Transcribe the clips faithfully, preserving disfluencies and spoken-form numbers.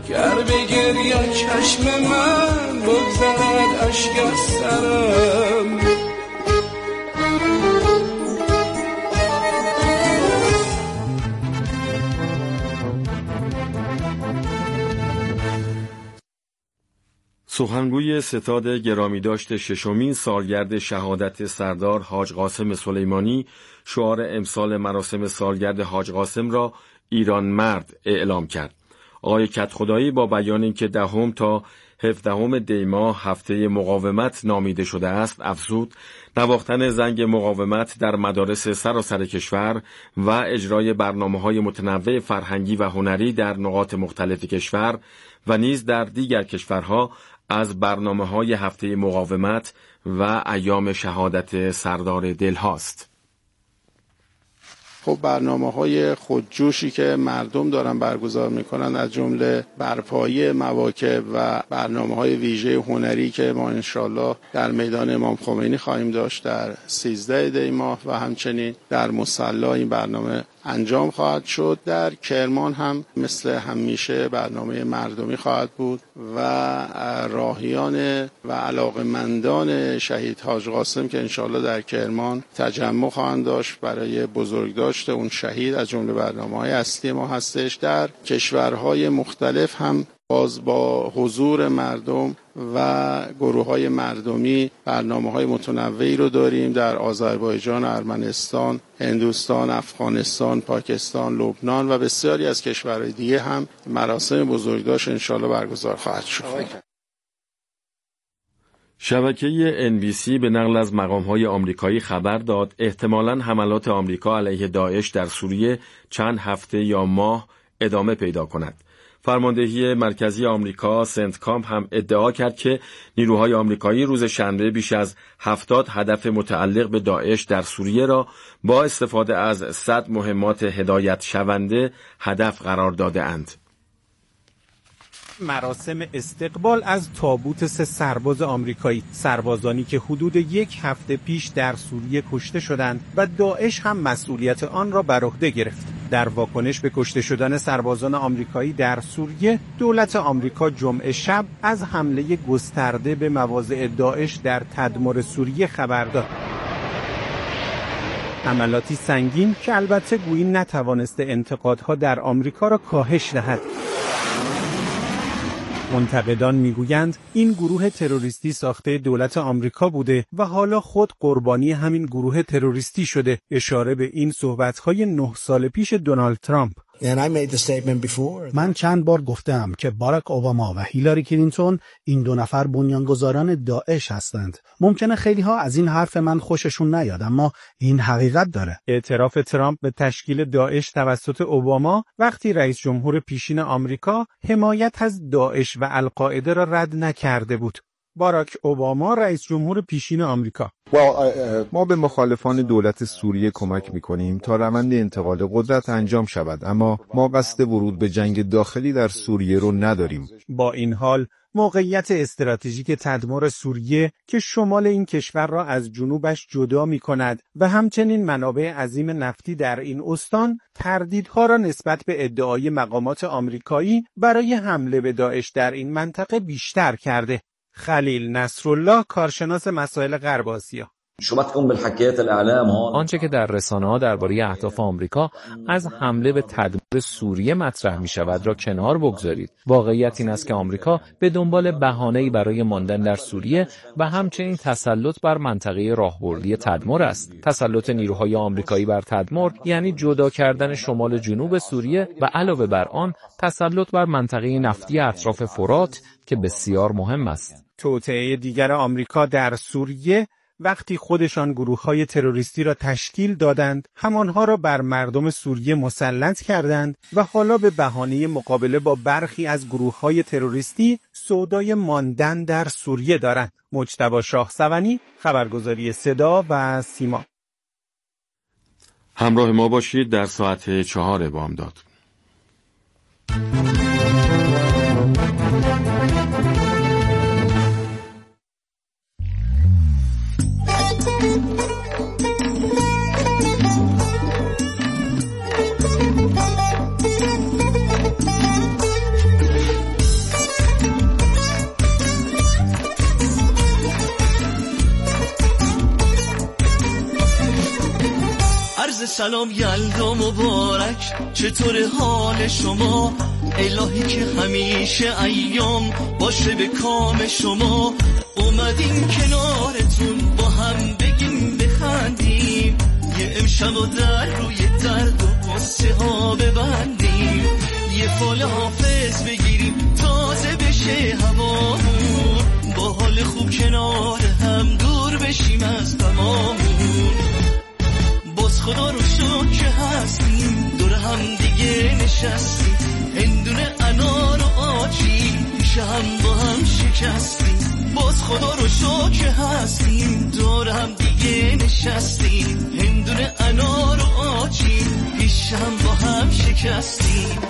گر بگیر یا چشم من بگذرد اشک از سرم. سخنگوی ستاد گرامی داشت ششمین سالگرد شهادت سردار حاج قاسم سلیمانی شعار امسال مراسم سالگرد حاج قاسم را ایران مرد اعلام کرد. آقای کدخدایی با بیان اینکه دهم تا هفدهم دی ماه هفته مقاومت نامیده شده است افزود نواختن زنگ مقاومت در مدارس سراسر کشور و اجرای برنامه‌های متنوع فرهنگی و هنری در نقاط مختلف کشور و نیز در دیگر کشورها از برنامه‌های هفته مقاومت و ایام شهادت سردار دل هاست. خب برنامه‌های خودجوشی که مردم دارن برگزار میکنن از جمله برپایی مواکب و برنامه‌های ویژه هنری که ما انشالله در میدان امام خمینی خواهیم داشت در سیزده دی ماه و همچنین در مصلی این برنامه انجام خواهد شد. در کرمان هم مثل همیشه برنامه مردمی خواهد بود و راهیان و علاقمندان شهید حاج قاسم که انشالله در کرمان تجمع خواهند داشت برای بزرگداشت اون شهید از جمله برنامه‌های اصلی ما هستش. در کشورهای مختلف هم باز با حضور مردم و گروه‌های مردمی برنامه‌های متنوعی رو داریم در آذربایجان، ارمنستان، هندوستان، افغانستان، پاکستان، لبنان و بسیاری از کشورهای دیگه هم مراسم بزرگداشت انشالله برگزار خواهد شد. شبکه ان بی سی به نقل از مقام‌های آمریکایی خبر داد احتمالاً حملات آمریکا علیه داعش در سوریه چند هفته یا ماه ادامه پیدا کند. فرماندهی مرکزی آمریکا سنتکام هم ادعا کرد که نیروهای آمریکایی روز شنبه بیش از هفتاد هدف متعلق به داعش در سوریه را با استفاده از صد مهمات هدایت شونده هدف قرار داده اند. مراسم استقبال از تابوت سه سرباز آمریکایی، سربازانی که حدود یک هفته پیش در سوریه کشته شدند و داعش هم مسئولیت آن را بر عهده گرفت. در واکنش به کشته شدن سربازان آمریکایی در سوریه، دولت آمریکا جمعه شب از حمله گسترده به مواضع داعش در تدمر سوریه خبر داد. حملاتی سنگین که البته گویی نتوانسته انتقادها در آمریکا را کاهش دهد. منتقدان میگویند این گروه تروریستی ساخته دولت آمریکا بوده و حالا خود قربانی همین گروه تروریستی شده، اشاره به این صحبت‌های نه سال پیش دونالد ترامپ. من چند بار گفتم که باراک اوباما و هیلاری کلینتون این دو نفر بنیانگذاران داعش هستند. ممکنه خیلی ها از این حرف من خوششون نیاد، اما این حقیقت داره. اعتراف ترامپ به تشکیل داعش توسط اوباما وقتی رئیس جمهور پیشین آمریکا حمایت از داعش و القاعده را رد نکرده بود. باراک اوباما رئیس جمهور پیشین آمریکا: ما به مخالفان دولت سوریه کمک می‌کنیم تا روند انتقال قدرت انجام شود، اما ما قصد ورود به جنگ داخلی در سوریه رو نداریم. با این حال موقعیت استراتژیک تدمر سوریه که شمال این کشور را از جنوبش جدا می‌کند و همچنین منابع عظیم نفتی در این استان تردیدها را نسبت به ادعای مقامات آمریکایی برای حمله به داعش در این منطقه بیشتر کرده. خلیل نصرالله، کارشناس مسائل غرب آسیا: آنچه که در رسانه‌ها درباره اهداف آمریکا از حمله به تدمر سوریه مطرح می‌شود را کنار بگذارید. واقعیت این است که آمریکا به دنبال بهانه‌ای برای ماندن در سوریه و همچنین تسلط بر منطقه راهبردی تدمر است. تسلط نیروهای آمریکایی بر تدمر یعنی جدا کردن شمال جنوب سوریه و علاوه بر آن تسلط بر منطقه نفتی اطراف فرات که بسیار مهم است. توطئه دیگر آمریکا در سوریه وقتی خودشان گروه‌های تروریستی را تشکیل دادند، همانها را بر مردم سوریه مسلط کردند و حالا به بهانه مقابله با برخی از گروه‌های تروریستی سودای ماندن در سوریه دارند. مجتبی شاهسوانی، خبرگزاری صدا و سیما. همراه ما باشید در ساعت چهار بامداد. سلام یلدا مبارک، چطور حال شما؟ الهی که همیشه ایام باشه به کام شما. اومدیم کنارتون با هم بگیم بخندیم، یه امشب و در روی درد و قصه ها ببندیم، یه فال حافظ بگیریم تازه بشه هوامون، با حال خوب کنار هم دور بشیم از غمامون. باز خدا رو شکر که هستیم دور هم دیگه نشستیم، هندونه انار و آجی پیش هم با هم شکستیم. باز خدا رو شکر که هستیم دور هم دیگه نشستیم، هندونه انار و آجی پیش هم با هم شکستیم.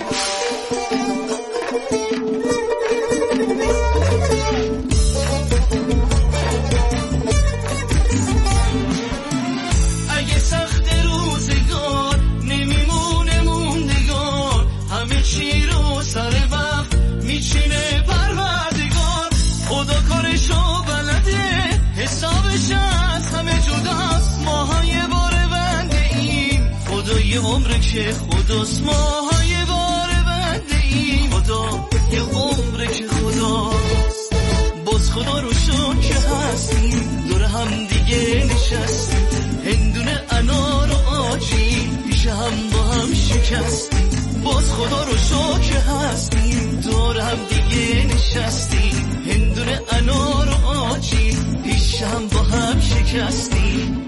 اگه سخت روزگار نمیمونه موندگار، همه چی رو سر وقت میچینه پروردگار. خدا کارشو بلده حسابش از همه جداست، ماها یه باره بنده ایم، خدا یه عمره که خداست، ماها یه باره بنده ایم، خدا یه عمره که خداست. باز خدا رو شکر که هستیم دور هم دیگه نشستیم، هندونه انار و آجی پیش هم با هم شکستیم. باز خدا رو شکر که هستیم دور هم دیگه نشستیم، هندونه انار و آجی پیش هم با هم شکستیم.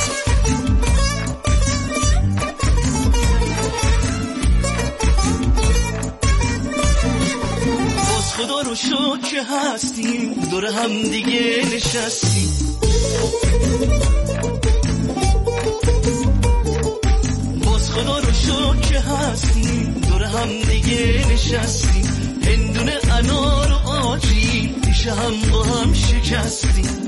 باز خدا رو شکر که هستیم دور هم دیگه نشستیم. باز خدا رو شکر که هستیم دور هم دیگه نشستیم، هندونه انار و آجی پیش هم با هم شکستیم.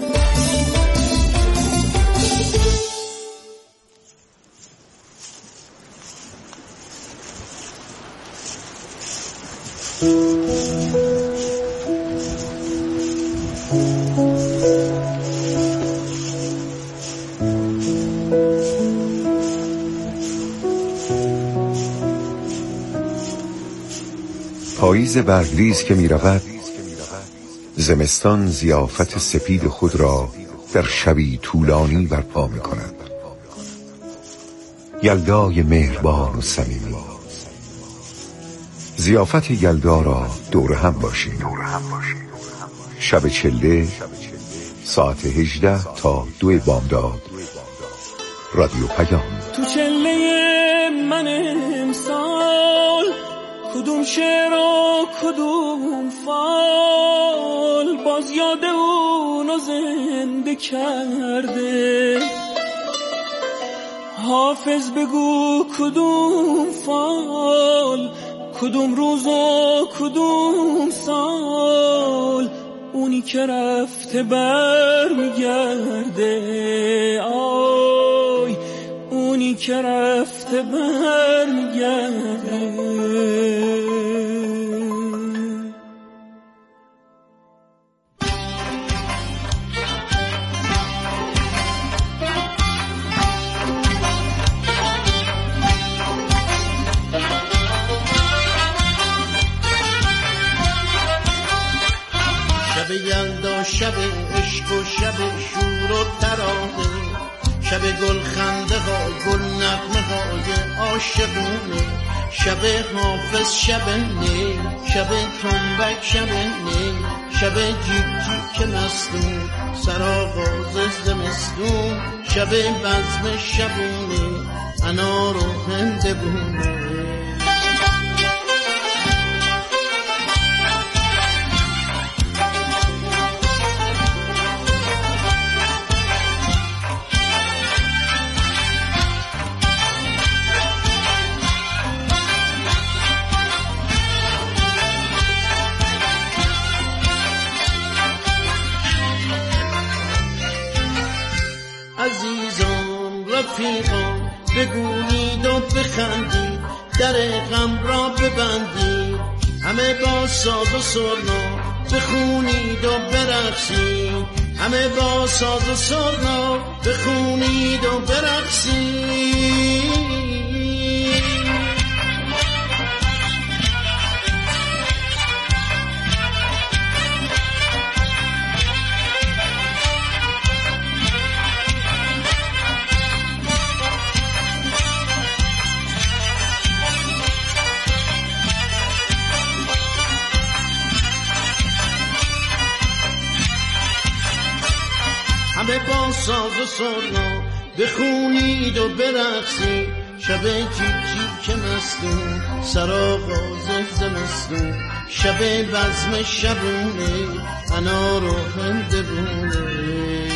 پاییز برگریز که می رود، زمستان ضیافت سپید خود را در شبی طولانی برپا می کند. یلدای مهربان و صمیمی، ضیافت یلدا را دور هم باشیم. شب چله ساعت هجده تا دو بامداد، رادیو پیام. تو چله من امسال کدوم شعر و کدوم فال باز یاد اونو زنده کرده. حافظ بگو کدوم فال، کدوم روز و کدوم سال، اونی که رفته بر میگرده. آی اونی که رفته بر میگرده. شب یلدا، شب عشق و شب شور و ترانه، شب گل خنده ها، گل نغمه های عاشقونه، شب حافظ، شب نی، شب تنبک، شب نی، شب جیک جیک مستون، سرآغاز زمستون، شب بزم شبونه، انار و هندبونه. عزیزان رفیقان بگویید و بخندید، در غم را ببندید، همه با ساز و سرنا بخونید و برقصید، همه با ساز و سرنا بخونید و برقصید. همه با ساز و سرنا بخونید و برقصید، شب جیک جیک مستون سرآغاز زمستون، شب بزم شبونه انار و هندبونه.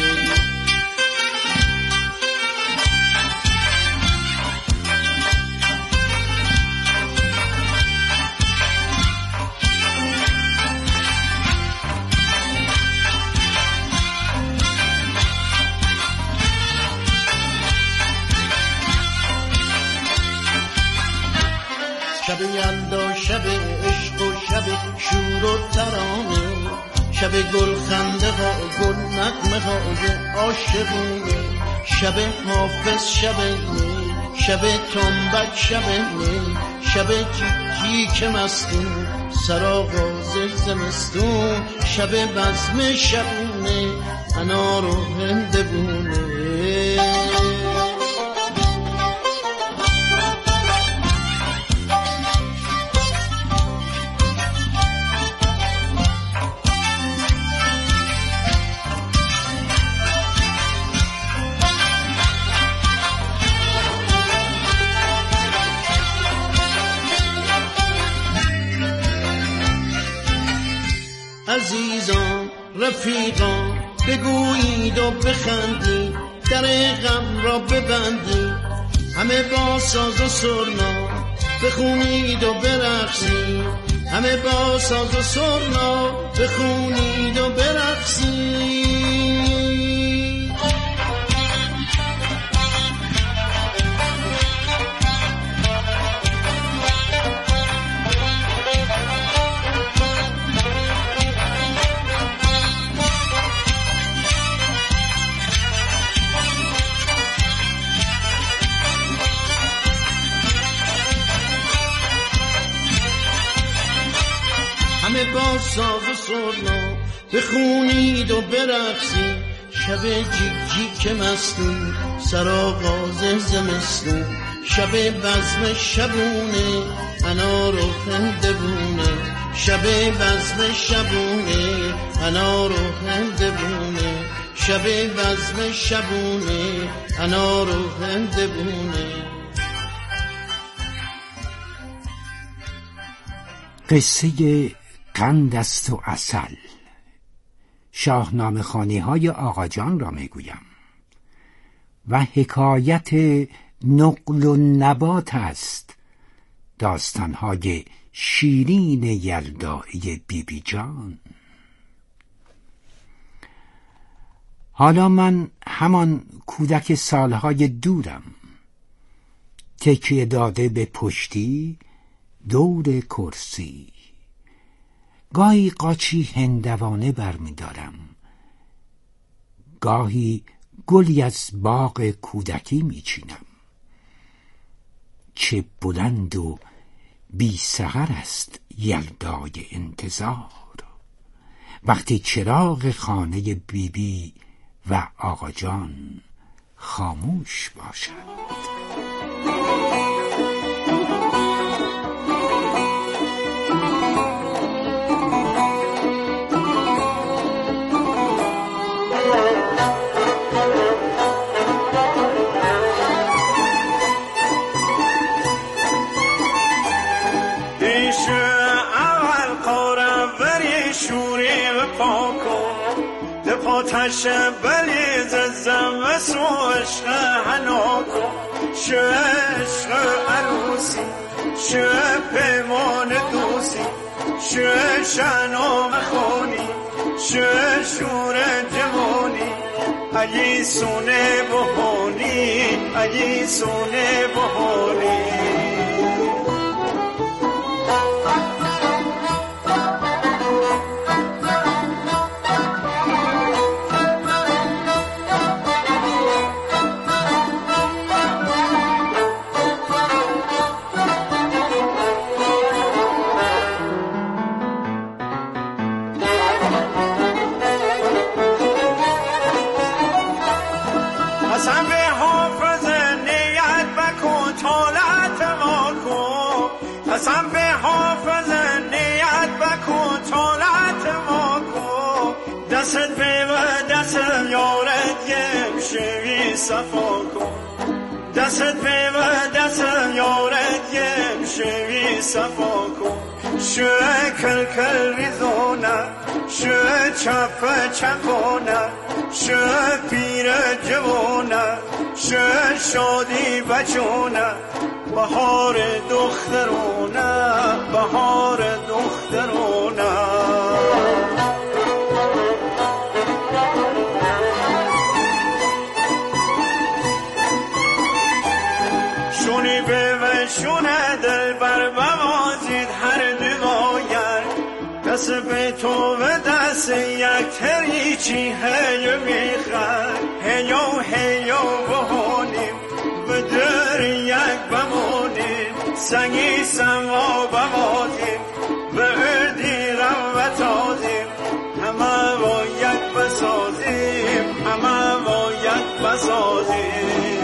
شب یلدا، شب عشق و شب شور و ترانه، شب گل خنده ها گل نغمه های عاشقونه، شب حافظ شب نی، شب تنبک شب نی، شب جیک جیک مستون سرآغاز زمستون، شب بزم شبونه انار و هندبونه. عزیزان رفیقان بگویید و بخندید، در غم را ببندید، همه با ساز و سرنا بخونید و برقصید، همه با ساز و سرنا بخونید و برقصید. همه با ساز و سرنا بخونید و برقصید، شب جیک جیک مستون سرآغاز زمستون، شب بزم شبونه انار و هندبونه، شب بزم شبونه انار و هندبونه، شب بزم شبونه انار و هندبونه. قصه قند است و عسل، شاهنامه خوانی های آقا جان را میگویم و حکایت نقل و نبات است، داستانهای شیرین یلدایی بی بی جان. حالا من همان کودک سالهای دورم، تکیه داده به پشتی دور کرسی، گاهی قاچی هندوانه برمی دارم، گاهی گلی از باغ کودکی می چینم. چه بلند و بی سحر است یلدای انتظار، وقتی چراغ خانه بیبی بی و آقا جان خاموش باشد. آتش بلی ززم و سو عشق حناکو، شو عشق عروسی، شو پیمان دوستی، شو شنام خونی، شو شور جوانی، اگی سونه بهانی، اگی سونه بهانی. دستت به و دستم یارت یم شوی صفا کن دستت به و دستم یارت یم شوی صفا کن شوه کل کل ریزونه شوه چپ چپونه شوه پیر جوونه شوه شادی بچونه بهار دخترونه بهار دخترونه شونی به و شونه دل بر بوازید هر دوایر دست به تو و دست یک تریچی هیو میخر هیو هیو بهونیم و در یک بمونیم سنگی سما بوازیم و اردی رو و تازیم همه با یک بسازیم همه با یک بسازیم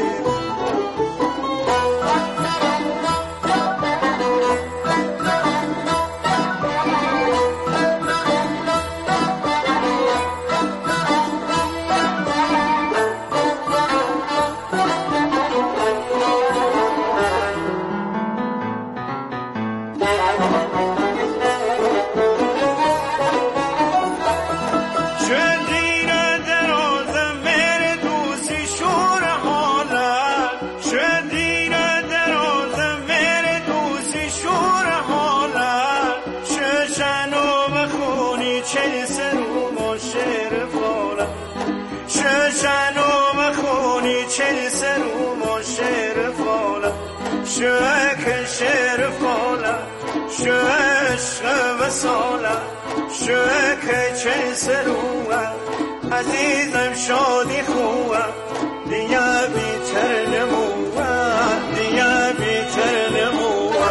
شوك شرف فالا شوش وصالا شوك چه سروه عزیزم شادی خوه دیا بیتر نموه دیا بیتر نموه.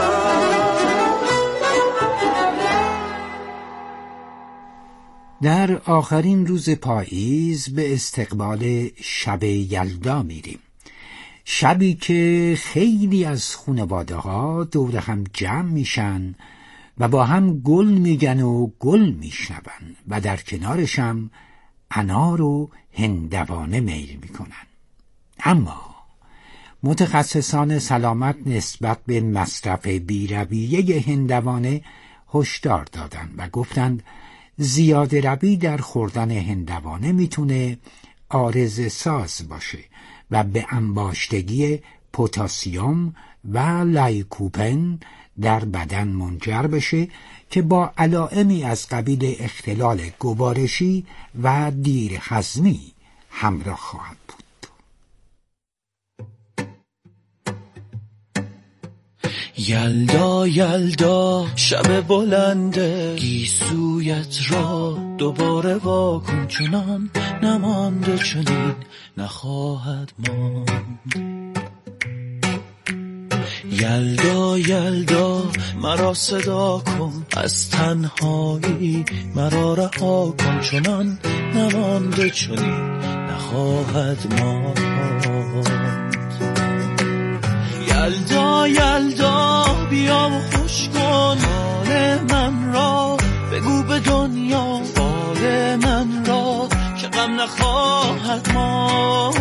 در آخرین روز پاییز به استقبال شب یلدا میریم، شبی که خیلی از خانواده ها دور هم جمع میشن و با هم گل میگن و گل میشنون و در کنارش هم انار و هندوانه میل میکنن. اما متخصصان سلامت نسبت به مصرف بی‌رویه هندوانه هشدار دادند و گفتند زیاده روی در خوردن هندوانه میتونه عارضه ساز باشه و به انباشتگی پتاسیم و لایکوپن در بدن منجر بشه که با علائمی از قبیل اختلال گوارشی و دیر هضمی همراه خواهد بود. یلدا یلدا شب بلنده گیسویت را دوباره واکن چنان نمانده چنین نخواهد ماند. یلدا یلدا مرا صدا کن از تنهایی مرا رها کن چنان نمانده چنین نخواهد ماند. یلدا یلدا بیا و خوش کن حال من را بگو به دنیا حال من را که غم نخواهد ماند.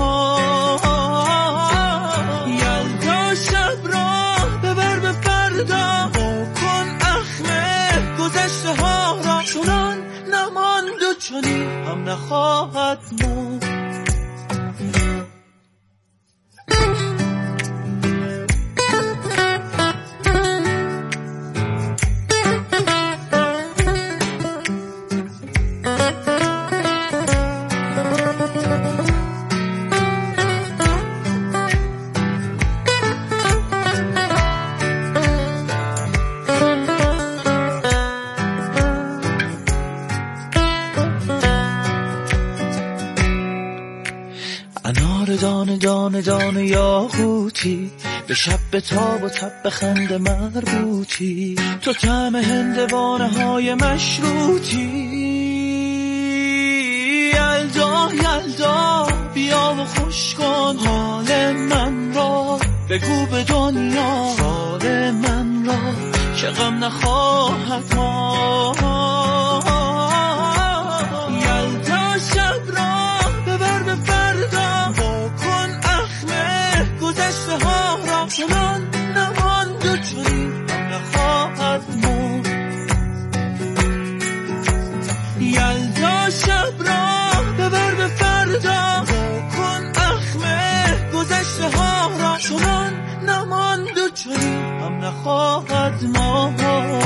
یلدا شب را ببر به فردا کن اخمه گذشته ها را چنان نماند و چنین هم نخواهد ماند. دانه دانه دانه یاقوتی به شب به تاب و تب خند مربوطی تو طعم هندوانه های مشروطی. یلدا یلدا بیا و خوش کن حال من را بگو به دنیا حال من را که غم نخواهد ماند. قصه ها را چنان نماند و چنین هم نخواهد ما.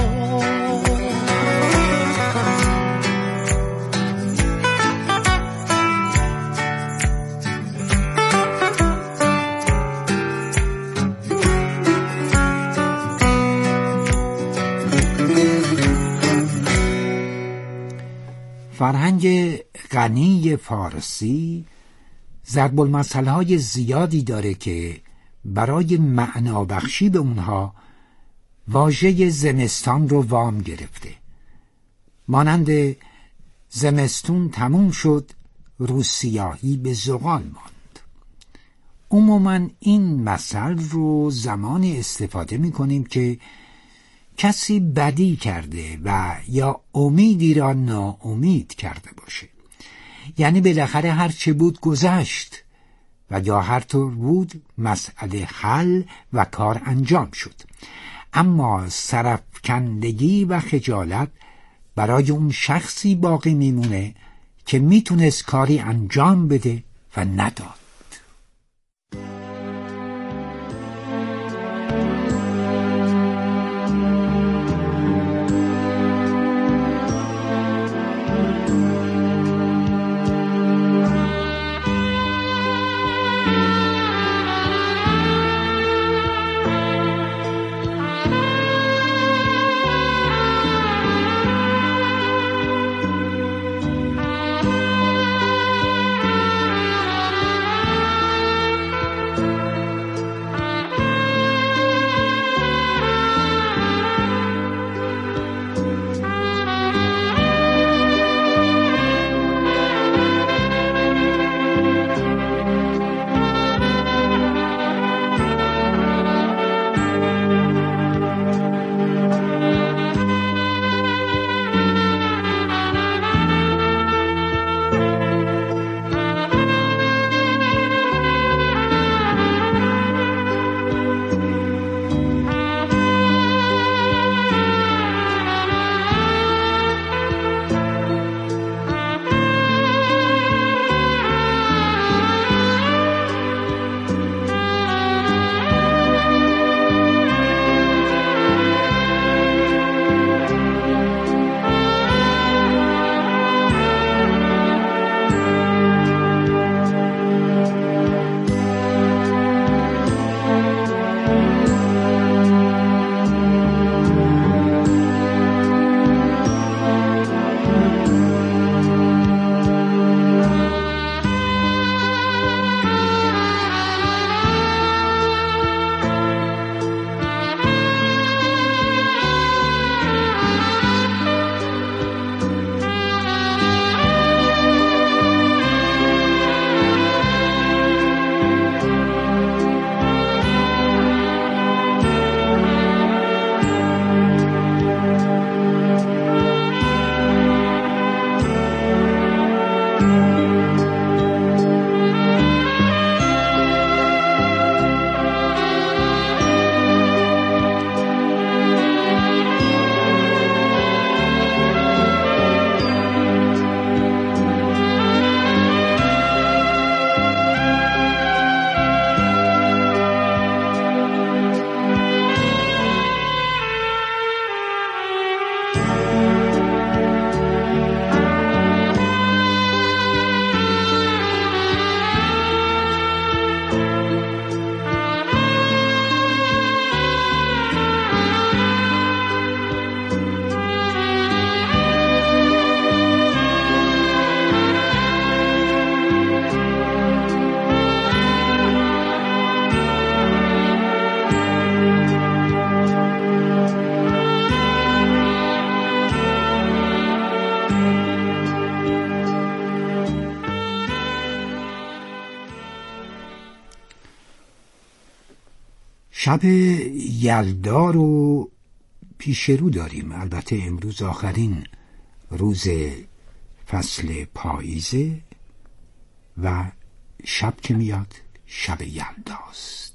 فرهنگ غنی فارسی ضرب المثل های زیادی داره که برای معنابخشی به اونها واژه زمستان رو وام گرفته. مانند زمستون تموم شد رو سیاهی به زغال ماند. عموماً این مثل رو زمانی استفاده می کنیم که کسی بدی کرده و یا امیدی را ناامید کرده باشه، یعنی بالاخره هر چه بود گذشت و یا هر طور بود مسئله حل و کار انجام شد، اما سرفکندگی و خجالت برای اون شخصی باقی میمونه که میتونست کاری انجام بده و نداد. شب یلدا رو پیش رو داریم. البته امروز آخرین روز فصل پاییزه و شب که میاد شب یلداست.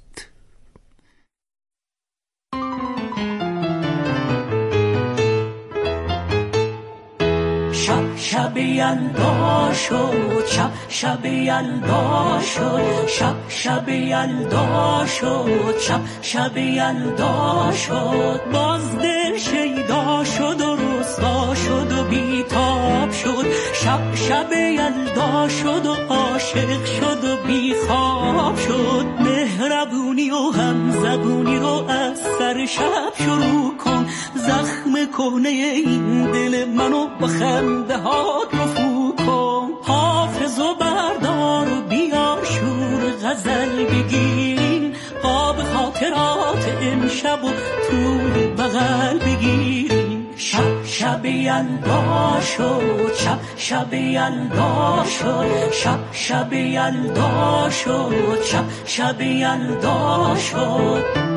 شب شب یلدا شد، شب شب یلدا شد، شب شب یلدا شد، شب شب یلدا شد. باز دل شیدا شد و رسوا شد و بیتاب شد. شب شب یلدا شد و عاشق شد و بیخواب شد. مهربونی و همزبونی رو از سر شب شروع کن. زخم کهنه این دل منو با خنده هات رفو کن. حافظ و بردار و بیار شور غزل بگیرین. قاب خاطرات امشب و توی بغل بگیرین. شب شب یلدا شد، شب شب یلدا شد، شب شب یلدا شد، شب شب یلدا شد.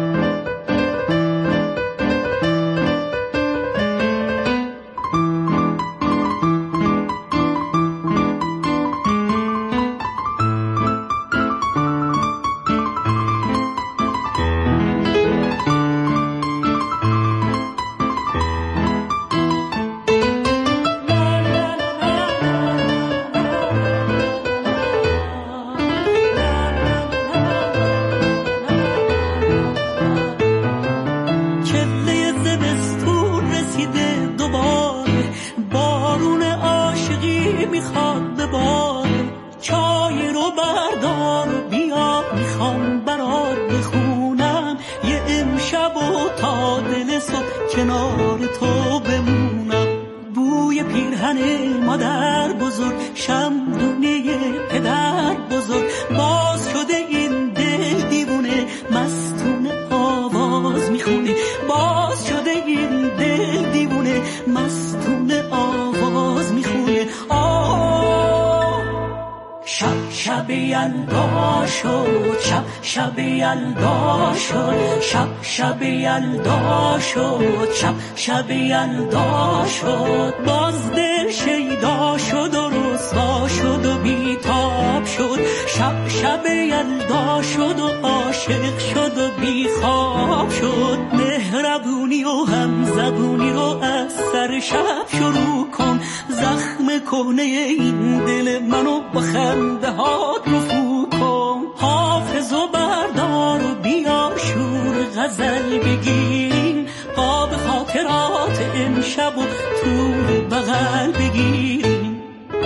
شب یلدا شد، شب شب یلدا شد، شب شب یلدا شد، شب شب یلدا شد. باز دل شیدا شد و رسوا شد و بیتاب شد. شب شب یلدا شد و عاشق شد و بیخواب شد. مهربونی و همزبونی رو از سر شب شروع کن. زخم کهنه این دل منو با خنده هات رفو کن. حافظ و بردار و بیار شور غزل بگیرین. قاب خاطرات امشب و توی بغل بگیرین.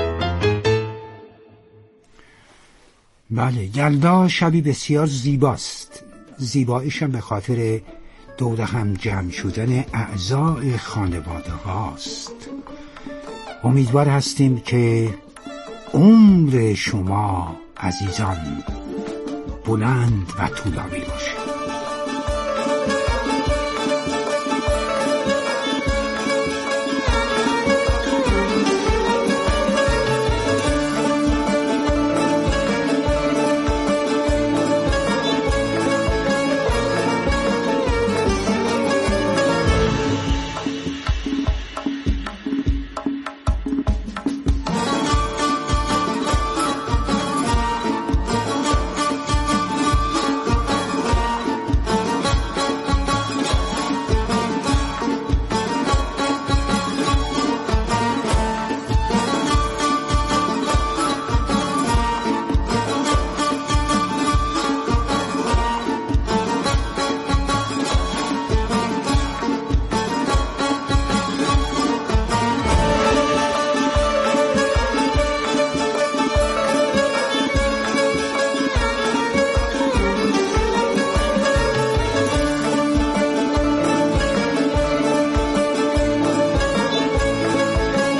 بله، یلدا شبی بسیار زیباست. زیباییشم به خاطر دور هم جمع شدن اعضای خانواده هاست. امیدوار هستیم که عمر شما عزیزان بلند و طولانی باشه.